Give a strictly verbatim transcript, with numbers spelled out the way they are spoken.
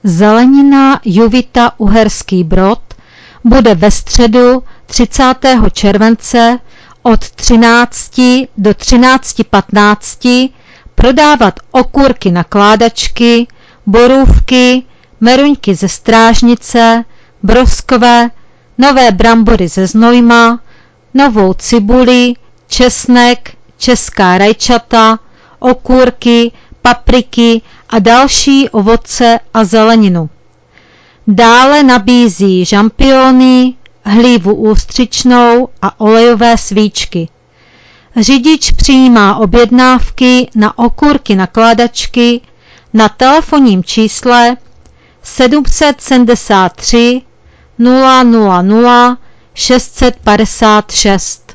Zelenina Juvita Uherský Brod bude ve středu třicátého července od třinácti do třinácti patnácti prodávat okurky na kládačky, borůvky, meruňky ze Strážnice, broskve, nové brambory ze Znojma, novou cibuli, česnek, česká rajčata, okurky, papriky a další ovoce a zeleninu. Dále nabízí žampiony, hlívu ústřičnou a olejové svíčky. Řidič přijímá objednávky na okurky na kládačky na telefonním čísle sedm set sedmdesát tři nula nula nula šest set padesát šest.